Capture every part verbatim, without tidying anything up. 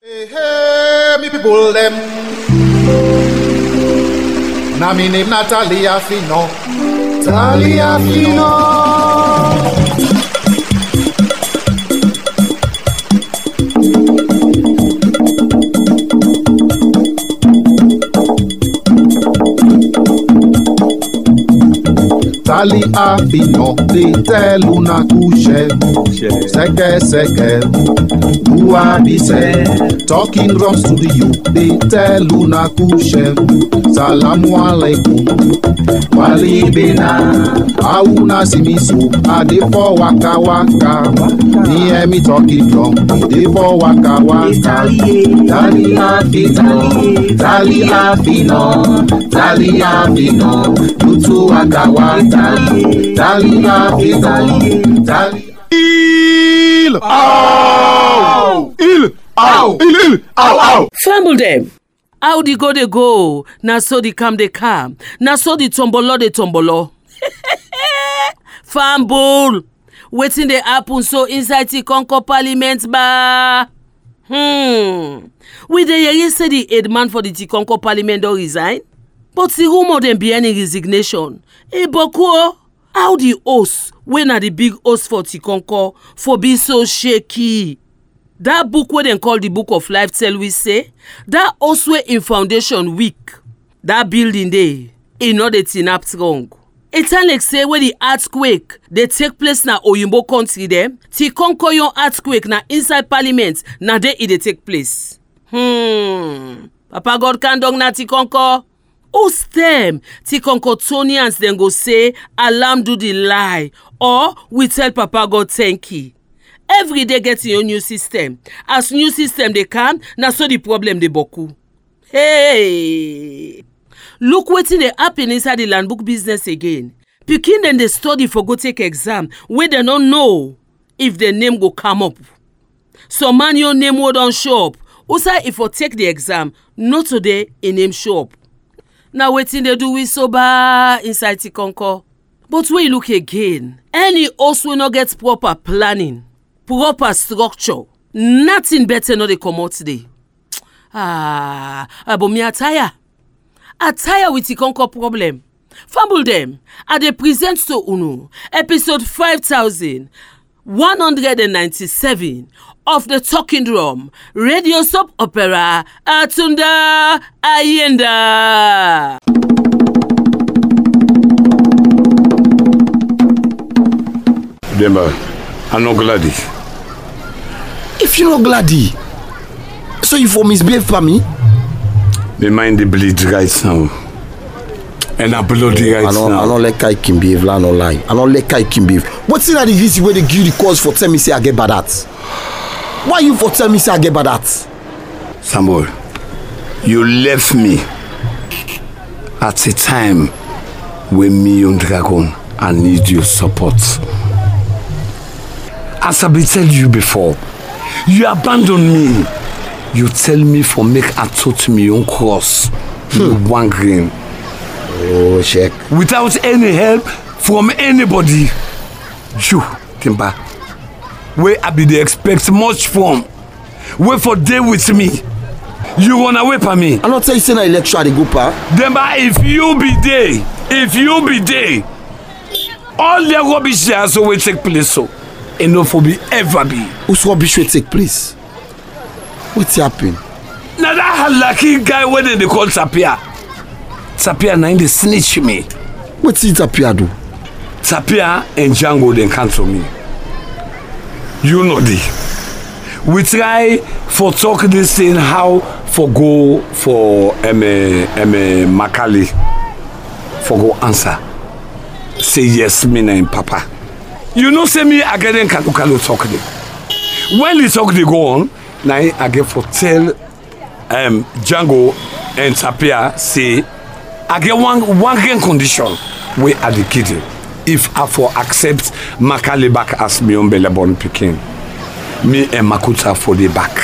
Hey, hey, me people them. Na me name Natalia Fino. Natalia Fino. Tali afino, they tell una couche, seke seke, ua bise, talking drums to the youth, they tell una couche, salamu alaikum, wali bena, auna simisu, ade for waka waka, me and me talking drum, ade for waka waka, tali afino, tali afino, tali afino, tutu waka waka. Tali, tali, tali, tali. Il, ow, il, ow, il, il, ow, ow. Fumble them. How the go they go? Na so the come they come. Na so the tombolo they tombolo. Fumble. Waiting they happen so inside the Concord Parliament ba. Hmm. We the hear say the head man for the Concord Parliament don't resign. But the rumor them be any resignation. Eh, Boko, how the host, when are the big host for Tikonko, for be so shaky? That book where they call the Book of Life tell we say, that host where in foundation weak, that building there, in order to tinap strong. It's like say where the earthquake, they take place na Oyimbo country them, Tikonko yon earthquake na inside parliament, na there it they take place. Hmm, Papa God can dong na Tikonko. Who's them? Tikonkotonians then go say, alarm do the lie. Or we tell Papa God thank you. Every day getting your new system. As new system they come, na so the problem they boku. Hey! Look wetin dey happen inside the land book business again. Pikin then they study for go take exam where they don't know if the name go come up. Some man your name will don't show up. Also if you take the exam, not today a name show up. Now wetin they do with sober inside Tikonko. But when you look again, any house will not get proper planning, proper structure. Nothing better not they come out today. Ah, but me attire. Attire with Tikonko problem. Fumble them. I they present to Uno episode five thousand one hundred ninety-seven of the Talking Drum radio soap opera Atunda Ayenda. Demba, I'm not glad. If you're not glad, so you for misbehave for me? My mind the bleed right now. And I bloody right I don't, now. I don't like Kai Kim behave, I don't lie. I don't like Kai Kim behave. What's in the reason where they give the cause for tell me say I get bad at? Why you for tell me say I get bad at? Samuel, you left me at a time when me and Dragon I need your support. As I be tell you before, you abandon me. You tell me for make a touch me on cross hmm. one grain. Oh, check. Without any help from anybody. You, Timba, where I be they expect much from. Wait for day with me. You run away from me. I'm not tell you say na election they go pa. Demba, if you be there, if you be there, all the rubbish there so will take place so. Enough will be ever be. Whose rubbish will take place? What's happening? Now that lucky guy when they call Tapia. Tapia na they snitch me. What's it Tapia do? Tapia and Django then cancel me. You know the. We try for talk this thing how for go for M M Makali for go answer. Say yes me na Papa. You know say me again can can talk there. When the talk they go on, now I get for tell um Django and Tapia say I get one one game condition we are the kid. If I for accept Makali back as me on Belebon picking, me and Makuta for the back.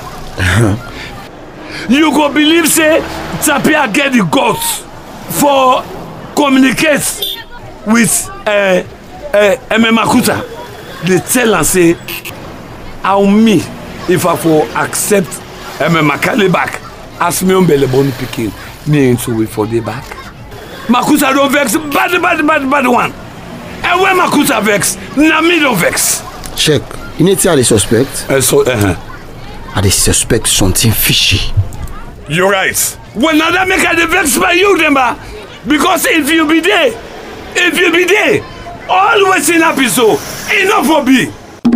You go believe say Tapia get the guts for communicate with uh uh M Makuta. They tell and say how me if I for accept Eme Makale back. As me on belly bone picking. Me ain't so wait for the back. Makusa don't vex. Bad, bad, bad, bad one. And when Makusa vex, na me don't vex. Check. You need to have the suspect. Uh, so, uh-huh. I dey suspect something fishy. You're right. When another make a vex by you, Demba. Because if you be there, if you be there, always in happy so, enough for be.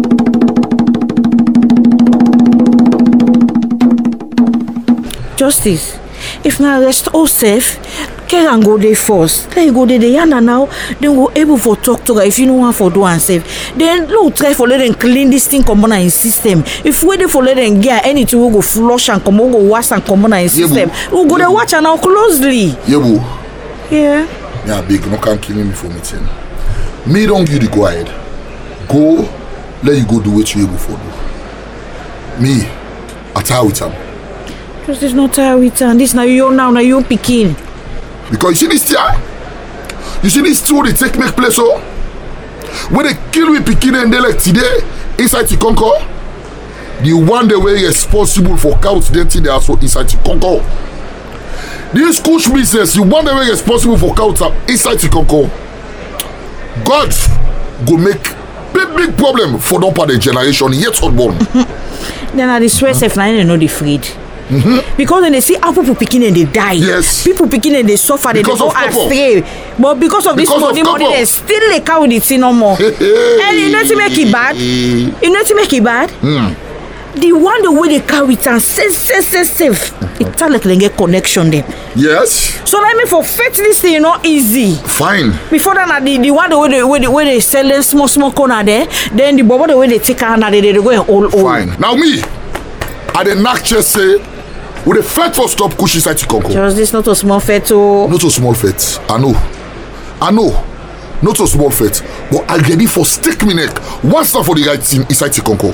Justice, if na arrest all safe, care and go there first. Then you go there, the yana now, then go able for talk to her if you know one for do and safe. Then no try for let them clean this thing come on in system. If we dey for let them get anything we go flush and come on go wash and come on in system. We go there watch and now closely. Yebu. Yeah. Yeah, big, no can kill me for meeting. Me don't give the go ahead. Go, let you go do what you able for do. Me, I tell with him. Just this not tired with her. This now you now, now you picking. Because you see this here? You see this two they take make place oh? When they kill me picking and they like today inside the Concord, the one the way responsible for counts denting they also inside the Concord. This kush business, you one the way responsible for counts inside the Concord. God go make big big problem for don't part the generation yet unborn. Then I swear self now they know the freed. Mm-hmm. Because when they see how people picking and they die, yes. People picking and they suffer, they, they go astray. But because of because this money, money, they still they count it no more. Hey, hey. And you know to make it bad, you know to make it bad. Mm. The one the way they carry it and safe, safe, safe, safe. Mm-hmm. It tell like they get connection them. Yes. So let me for faith this thing not easy. Fine. Before that, the the one the way they way they, way they sell them small small corner there, then the bubble the way they take her they they go all all. Fine. Now me, I the not just say. With the fat for stop kush inside the Congo. Just this not a small fat oh. Not a small fat. I know. I know. Not a small fat. But I'll get it for stick me neck. Once for the right thing inside the Congo.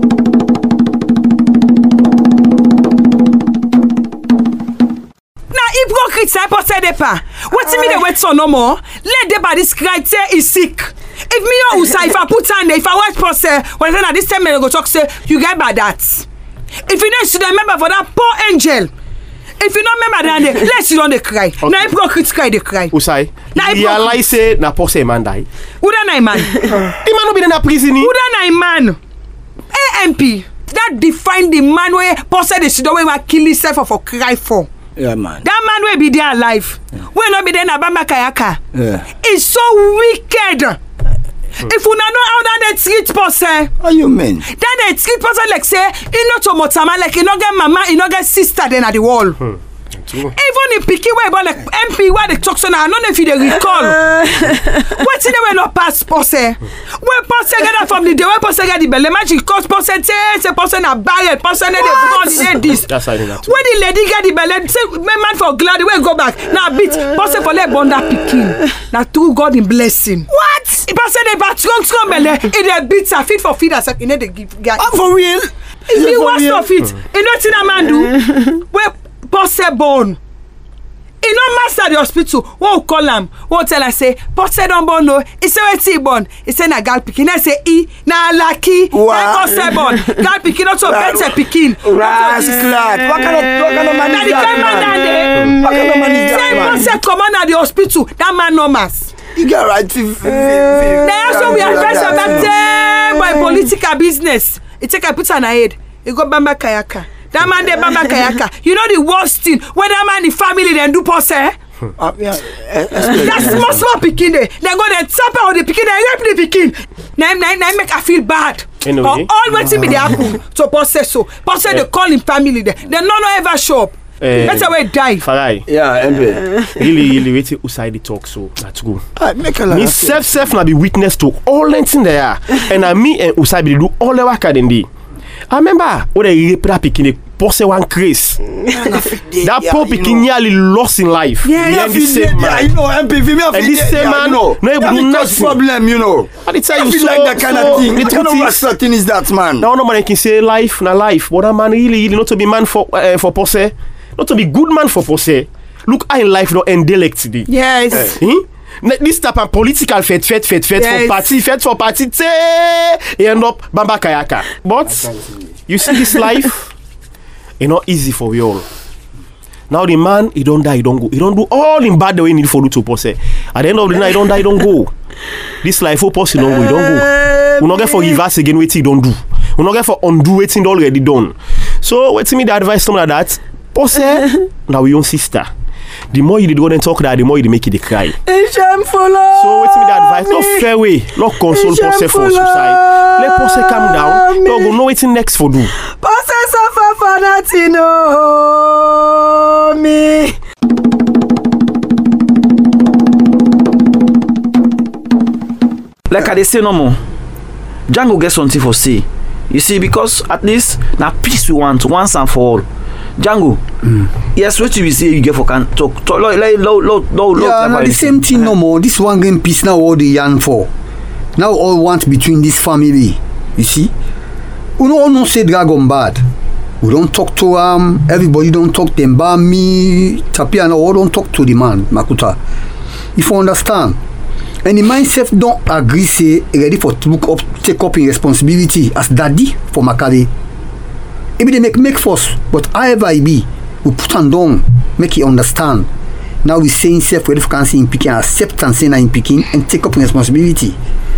Now hypocrite say for say the pa. What me the wait so no more? Let the body describe say is sick. If me or Usa if I put on there, if I watch for say when I this time me go talk say you get bad that. If you don't should remember for that poor angel. If you don't remember that, let's you don't cry. Okay. Now hypocrites cry, they cry. Usai, you realize say na poor say man die. Who that man? The man no be in a prison. Who that man? A M P. That define the man where poor say the should don't kill himself for cry for. Yeah, man. That man will be there alive. Yeah. Will not be there na Bamba Kayaka. Yeah. It's so wicked. Hmm. If you know how that treat person, what you mean? That they treat person like say, you know to motama like you know get mama, you know get sister then at the wall. Hmm. Even if picky way about like M P where they talk so now, I don't know if you they recall. What's the way not pass person? When person get that from the day, when person get the belly magic cause person say say person a barren, person they born say this. That's how that. When the lady get the belly, say man for glad the way go back. Now beat person for let born that picking. Now through God in blessing. What? If I say they bat strong strong belly, it they beat her fit for feed herself. You know they give guy. Oh, for real? If you want to fit, you know what a man do? Where Posse born. He no master the hospital. What call him? What tell I say? Posse don't born no. He say where he born? He say na gal pikin. I say he na lucky. Na Posse born. Gal pikin also better pikin. Rascal. What kind of what kind of man is that? What kind of man is that? Say Posse come on at the hospital. That man no mass. You get right. Now so we advise about my political business. He take a put on her head. He go Bamba Kayaka. That man dey Bamba Kayaka. You know the worst thing when that man the family then do pose. Uh, yeah, that small small pikin dey. They go then tap out the pikin. They rape the pikin. Now now now make I feel bad. Anyway. But all wetin be dey happen to pose so. Pose yeah. They call him family there. They no no ever show up. Uh, That's why die. Farai. Yeah, M P. Really, really, wait till Usai talk so that's good. Uh, make a me self self na be witness to all anything there, and uh, me and Usai be do all the work at the I remember when they rape that pikin, they posse one craze. That yeah, poor pikin nearly lost in life. Yeah, yeah, the same yeah, you know, M P V, me and this same man, no, no, no problem, you know. I tell you, so, like that kind so, of thing. What kind of rascal thing is that, man? Now, no man can say life, na life, but that man really, really not to be man for uh, for posse, not to be good man for posse. Look, I in life no endelict today. Yes. Uh, hmm? This type of political fete, fete, fete, fete yes. for party, fete for party, te, end up Bamba Kayaka. But you see this life, It's not easy for we all. Now the man, he don't die, he don't go. He don't do all in bad the way he need for do to posse. At the end of the night, he don't die, he don't go. This life for posse, he don't go, he don't go. We not get forgive us again what he don't do. We not get for undo what he already done. So wait till me the advice something like that. Posse, now we own sister. The more you did go and talk that, the more you make it cry. So wait till me the advice. Not fair way, not console posse for suicide. Let posse calm down. Don't go know what's next for do. Posse suffer for nothing, no me. Like I dey say no more. Django get something for say. You see, because at least now peace we want once and for all. Django, mm. yes, what you say you get for can talk, talk like, like, low, low, low, low. Yeah, now the same thing uh-huh. no more. This one game peace now all the yarn for. Now all want between this family. You see, we don't all know say Dragon bad. We don't talk to him. Everybody don't talk to him. But me, Tapia, no, all don't talk to the man, Makuta. If you understand. And the mindset don't agree say ready for to look up, take up in responsibility as daddy for Makale. Maybe they make make force, but however it be, we put on down, make it understand. Now we saying self verification in picking, acceptance in picking, and take up in responsibility.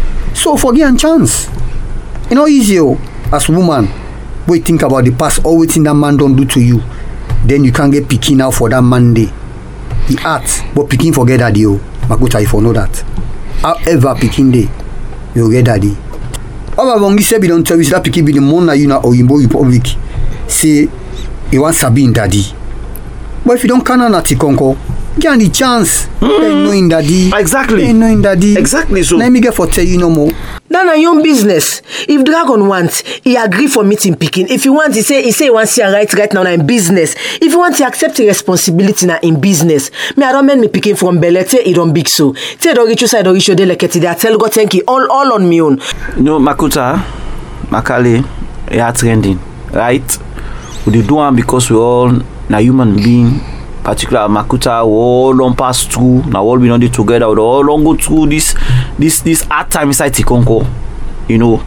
So forgive and chance. You know easy as woman, we think about the past, all waiting that man don't do to you. Then you can't get picking now for that Monday. The art, but picking forget that you. Makuta if you know that. However picking day, you get that day. Our Bongi said we don't tell you that picking be the money you know or Yimbo Republic. Say he wants Sabine daddy. But if you don't canon at Tikonko, get the chance. Mm. They knowing daddy. Exactly. They knowing daddy. Exactly so. Let me get for tell you no more. Now your own business. If Dragon wants, he agree for meeting picking. If you want, he say he say he wants to right right now in business. If you want to accept the responsibility now in business, me I don't mean me picking from Belle. Say he don't big so. Say don't reach you side don't reach you like it. I tell God thank you all all on me own. No Makuta, Makale, you are trending, right? We do one because we all na human being. Particular Makuta, we all don't pass through. Now all we don't do together. We all don't go through this, this, this hard time inside Tikonko, you know.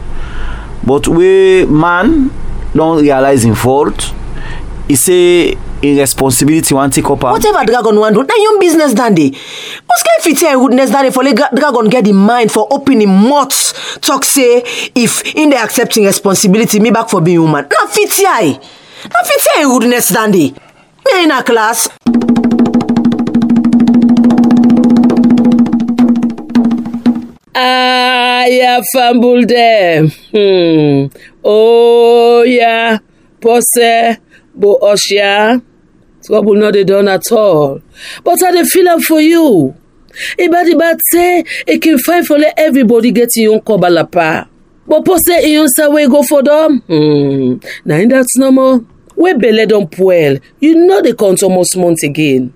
But we man don't realize in fault. He say irresponsibility want take up. Whatever Dragon want do, now your business dandy. What's kind fit here goodness dandy for let Dragon get in mind for opening mouth talk say if in the accepting responsibility me back for being human. Now fit here, now fit here goodness dandy. Me in a class. Ah, yeah, fumble them. Hmm. Oh, yeah. Posse, bo Oshia. Trouble not they done at all. But I dey feel up for you. Ibadi bad say, it can fight for let everybody get your own kobalapa. But Posse, in your way go for them. Hmm. Now that's no more. We belle don't puel. You know they count almost months again.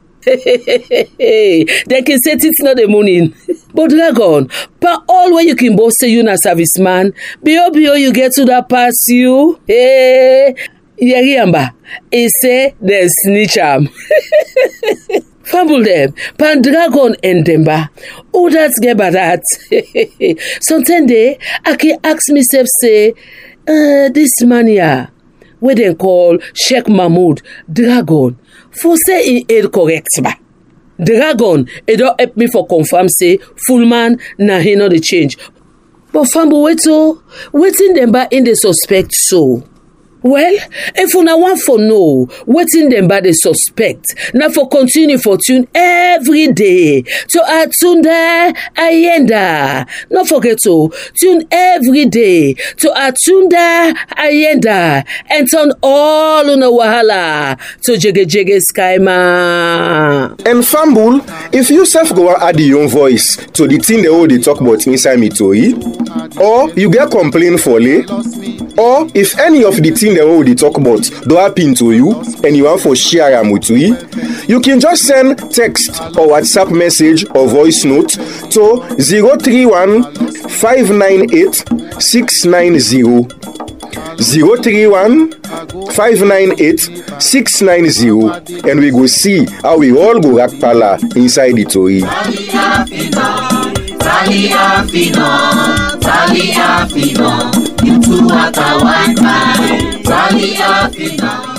They can say it's not the morning. But Dragon, pa all where you can both say you na serviceman, bio bio you get to that pass you. Hey, Yeriamba, he say they snitch am. Fumble them, pan Dragon and Demba. Oh, that's get by that. Sometimes they, I can ask myself say, uh, this man here, where they call Sheikh Mahmoud Dragon. For say in aid correct ba. Dragon, it don't help me for confirm say full man na he not the change. But Fambo weto, waiting them back in the suspect so. Well, if una want for know, waiting them by the suspect, now for continue for tune every day to Atunda Ayenda. Not forget to tune every day to Atunda Ayenda and turn all on a wahala to Jege Jege Skyma. And Fambul, if you self go add your own voice to the thing they all they talk about inside me to or you get complaint for lay, or if any of the thing they already talk about do happen to you and you want for share them with you, you can just send text or WhatsApp message or voice note to zero three one five nine eight six nine zero zero three one five nine eight six nine zero and we go see how we all go rack pala inside the toy. Talia Fino, Talia Fino, into what I want, Talia Fino.